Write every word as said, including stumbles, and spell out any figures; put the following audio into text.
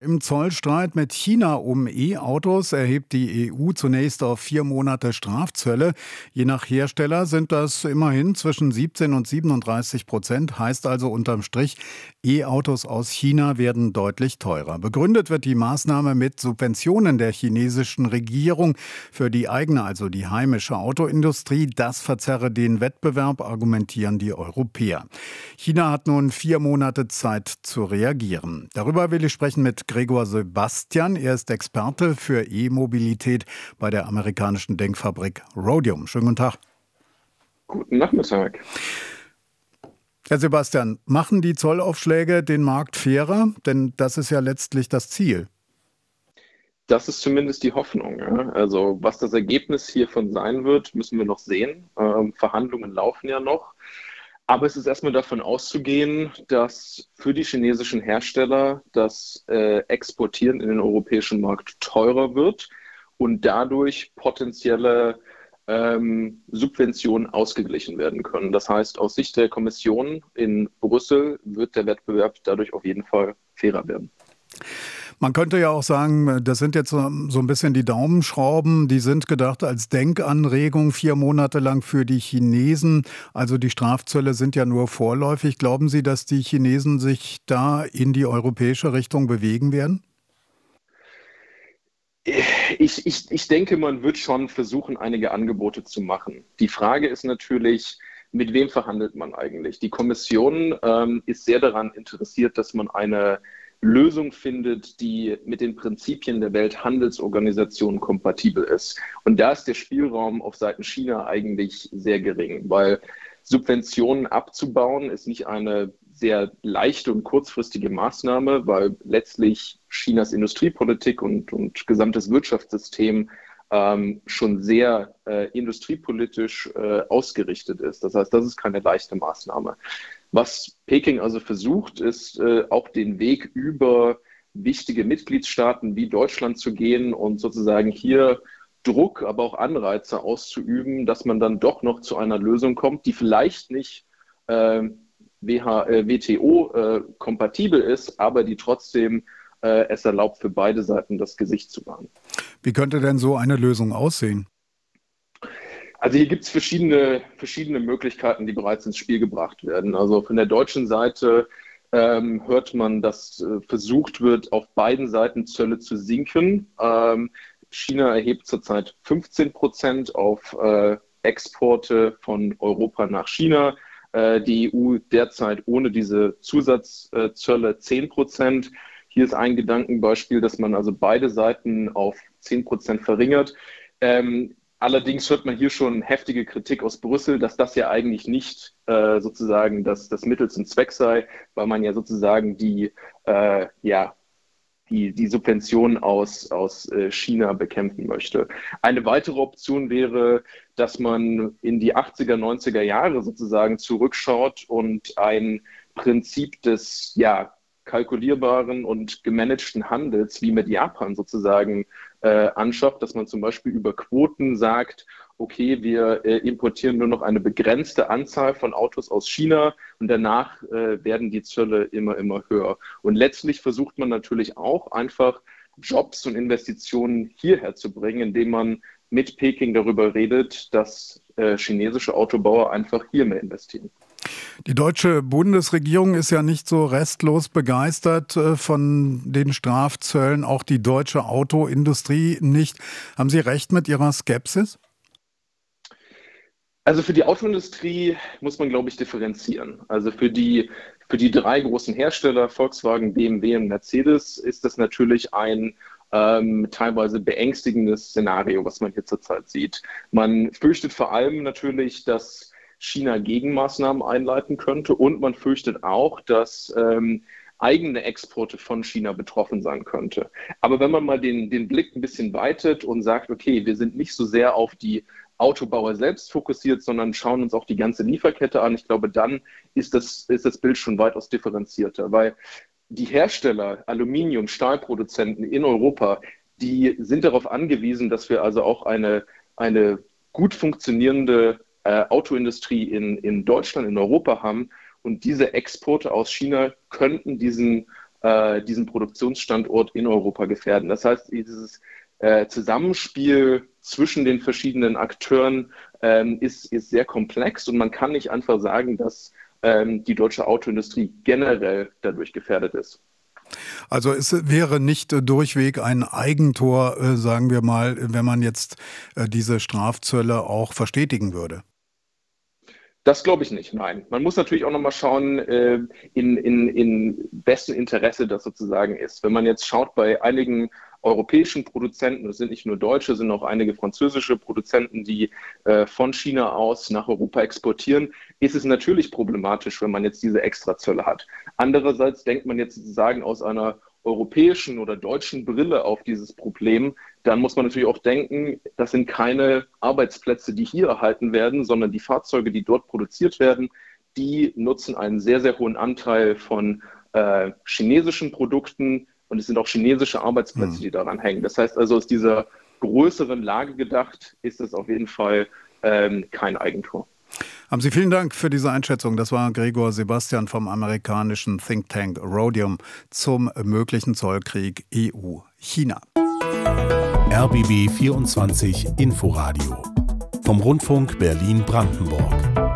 Im Zollstreit mit China um E-Autos erhebt die E U zunächst auf vier Monate Strafzölle. Je nach Hersteller sind das immerhin zwischen siebzehn und siebenunddreißig Prozent. Heißt also unterm Strich, E-Autos aus China werden deutlich teurer. Begründet wird die Maßnahme mit Subventionen der chinesischen Regierung für die eigene, also die heimische Autoindustrie. Das verzerre den Wettbewerb, argumentieren die Europäer. China hat nun vier Monate Zeit zu reagieren. Darüber will ich sprechen mit Gregor Sebastian. Er ist Experte für E-Mobilität bei der amerikanischen Denkfabrik Rhodium. Schönen guten Tag. Guten Nachmittag. Herr Sebastian, machen die Zollaufschläge den Markt fairer? Denn das ist ja letztlich das Ziel. Das ist zumindest die Hoffnung. Ja. Also was das Ergebnis hiervon sein wird, müssen wir noch sehen. Ähm, Verhandlungen laufen ja noch. Aber es ist erstmal davon auszugehen, dass für die chinesischen Hersteller das äh, Exportieren in den europäischen Markt teurer wird und dadurch potenzielle ähm, Subventionen ausgeglichen werden können. Das heißt, aus Sicht der Kommission in Brüssel wird der Wettbewerb dadurch auf jeden Fall fairer werden. Man könnte ja auch sagen, das sind jetzt so ein bisschen die Daumenschrauben, die sind gedacht als Denkanregung vier Monate lang für die Chinesen. Also die Strafzölle sind ja nur vorläufig. Glauben Sie, dass die Chinesen sich da in die europäische Richtung bewegen werden? Ich, ich, ich denke, man wird schon versuchen, einige Angebote zu machen. Die Frage ist natürlich, mit wem verhandelt man eigentlich? Die Kommission ähm, ist sehr daran interessiert, dass man eine Lösung findet, die mit den Prinzipien der Welthandelsorganisation kompatibel ist. Und da ist der Spielraum auf Seiten China eigentlich sehr gering, weil Subventionen abzubauen ist nicht eine sehr leichte und kurzfristige Maßnahme, weil letztlich Chinas Industriepolitik und, und gesamtes Wirtschaftssystem ähm, schon sehr äh, industriepolitisch äh, ausgerichtet ist. Das heißt, das ist keine leichte Maßnahme. Was Peking also versucht, ist äh, auch den Weg über wichtige Mitgliedstaaten wie Deutschland zu gehen und sozusagen hier Druck, aber auch Anreize auszuüben, dass man dann doch noch zu einer Lösung kommt, die vielleicht nicht äh, W T O-kompatibel äh, ist, aber die trotzdem äh, es erlaubt, für beide Seiten das Gesicht zu wahren. Wie könnte denn so eine Lösung aussehen? Also hier gibt es verschiedene, verschiedene Möglichkeiten, die bereits ins Spiel gebracht werden. Also von der deutschen Seite ähm, hört man, dass äh, versucht wird, auf beiden Seiten Zölle zu sinken. Ähm, China erhebt zurzeit fünfzehn Prozent auf äh, Exporte von Europa nach China. Äh, die E U derzeit ohne diese Zusatzzölle zehn Prozent. Hier ist ein Gedankenbeispiel, dass man also beide Seiten auf zehn Prozent verringert. Ähm, Allerdings hört man hier schon heftige Kritik aus Brüssel, dass das ja eigentlich nicht äh, sozusagen das, das Mittel zum Zweck sei, weil man ja sozusagen die, äh, ja, die, die Subventionen aus, aus äh, China bekämpfen möchte. Eine weitere Option wäre, dass man in die achtziger, neunziger Jahre sozusagen zurückschaut und ein Prinzip des ja, kalkulierbaren und gemanagten Handels wie mit Japan sozusagen äh, anschafft, dass man zum Beispiel über Quoten sagt, okay, wir äh, importieren nur noch eine begrenzte Anzahl von Autos aus China und danach äh, werden die Zölle immer, immer höher. Und letztlich versucht man natürlich auch einfach Jobs und Investitionen hierher zu bringen, indem man mit Peking darüber redet, dass äh, chinesische Autobauer einfach hier mehr investieren. Die deutsche Bundesregierung ist ja nicht so restlos begeistert von den Strafzöllen, auch die deutsche Autoindustrie nicht. Haben Sie recht mit Ihrer Skepsis? Also für die Autoindustrie muss man, glaube ich, differenzieren. Also für die, für die drei großen Hersteller, Volkswagen, B M W und Mercedes, ist das natürlich ein ähm, teilweise beängstigendes Szenario, was man hier zurzeit sieht. Man fürchtet vor allem natürlich, dass China Gegenmaßnahmen einleiten könnte und man fürchtet auch, dass ähm, eigene Exporte von China betroffen sein könnte. Aber wenn man mal den, den Blick ein bisschen weitet und sagt, okay, wir sind nicht so sehr auf die Autobauer selbst fokussiert, sondern schauen uns auch die ganze Lieferkette an, ich glaube, dann ist das, ist das Bild schon weitaus differenzierter, weil die Hersteller, Aluminium, Stahlproduzenten in Europa, die sind darauf angewiesen, dass wir also auch eine, eine gut funktionierende Äh, Autoindustrie in, in Deutschland, in Europa haben. Und diese Exporte aus China könnten diesen äh, diesen Produktionsstandort in Europa gefährden. Das heißt, dieses äh, Zusammenspiel zwischen den verschiedenen Akteuren ähm, ist, ist sehr komplex und man kann nicht einfach sagen, dass ähm, die deutsche Autoindustrie generell dadurch gefährdet ist. Also es wäre nicht äh, durchweg ein Eigentor, äh, sagen wir mal, wenn man jetzt äh, diese Strafzölle auch verstetigen würde. Das glaube ich nicht, nein. Man muss natürlich auch nochmal schauen, äh, in, in, in wessen Interesse das sozusagen ist. Wenn man jetzt schaut bei einigen europäischen Produzenten, das sind nicht nur deutsche, sind auch einige französische Produzenten, die äh, von China aus nach Europa exportieren, ist es natürlich problematisch, wenn man jetzt diese Extrazölle hat. Andererseits denkt man jetzt sozusagen aus einer europäischen oder deutschen Brille auf dieses Problem, dann muss man natürlich auch denken, das sind keine Arbeitsplätze, die hier erhalten werden, sondern die Fahrzeuge, die dort produziert werden, die nutzen einen sehr, sehr hohen Anteil von äh, chinesischen Produkten und es sind auch chinesische Arbeitsplätze, hm. die daran hängen. Das heißt also, aus dieser größeren Lage gedacht, ist es auf jeden Fall ähm, kein Eigentor. Haben Sie vielen Dank für diese Einschätzung. Das war Gregor Sebastian vom amerikanischen Think Tank Rhodium zum möglichen Zollkrieg E U-China. R B B vierundzwanzig Inforadio vom Rundfunk Berlin-Brandenburg.